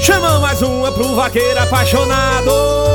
Chama mais uma pro vaqueiro apaixonado.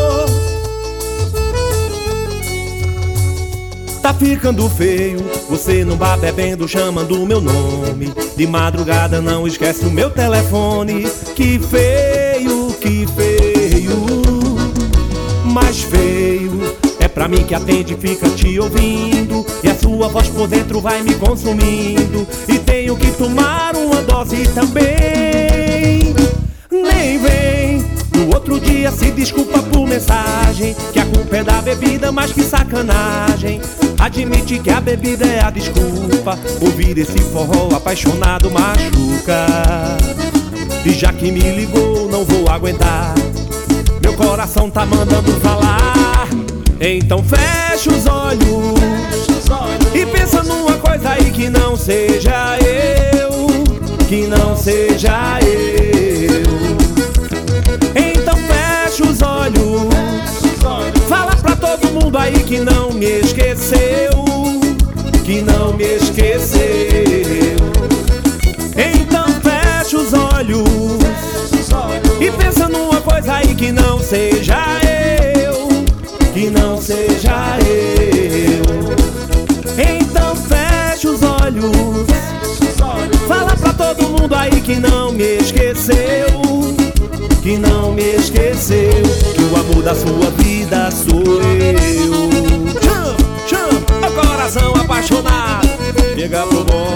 Tá ficando feio, você não vá bebendo, chamando meu nome. De madrugada não esquece o meu telefone. Que feio, que feio. Mais feio é pra mim que atende, fica te ouvindo, e a sua voz por dentro vai me consumindo. E tenho que tomar uma dose também. Nem vem, no outro dia se desculpa por mensagem, que a culpa é da bebida, mas que sacanagem. Admite que a bebida é a desculpa, ouvir esse forró apaixonado machuca. E já que me ligou, não vou aguentar, meu coração tá mandando falar. Então fecha os olhos e pensa numa coisa aí que não seja eu, que não seja eu. Então fecha os olhos, fala pra todo mundo aí que não me esqueceu, que não me esqueceu. Então fecha os olhos e pensa numa coisa aí que não seja eu, que não seja eu. Então fecha os olhos, fala pra todo mundo aí que não me esqueceu, que não me esqueceu, que o amor da sua vida sou eu. Chama, chama, o coração apaixonado, chega pro bom.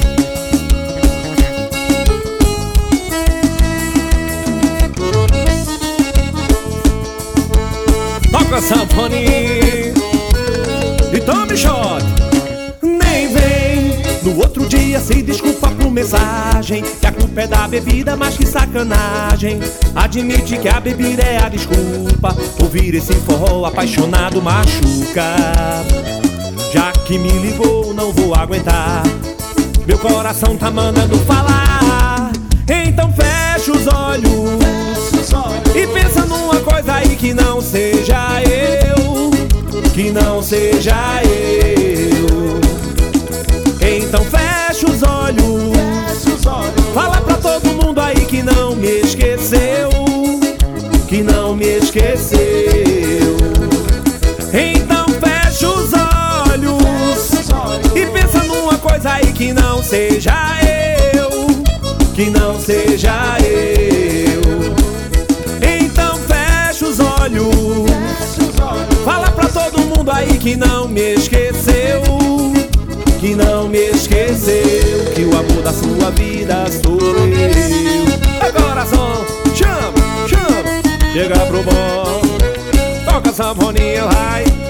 Toca sanfoninha e tome shot. Nem vem, no outro dia se desculpa por mensagem, que a culpa é da bebida, mas que sacanagem. Admite que a bebida é a desculpa, ouvir esse forró apaixonado machuca. Já que me ligou, não vou aguentar, meu coração tá mandando falar. Então fecha os olhos e pensa numa coisa aí que não seja eu, que não seja eu. Então fecha os olhos, fala pra todo mundo aí que não me esqueceu, que não me esqueceu. Então fecha os olhos e pensa numa coisa aí que não seja eu, que não seja eu. Então fecha os olhos, fala pra todo mundo aí que não me esqueceu, que não me esqueceu, que o amor da sua vida sou eu. Agora só chama, chama, chega pro bom, toca sanfoninha, vai.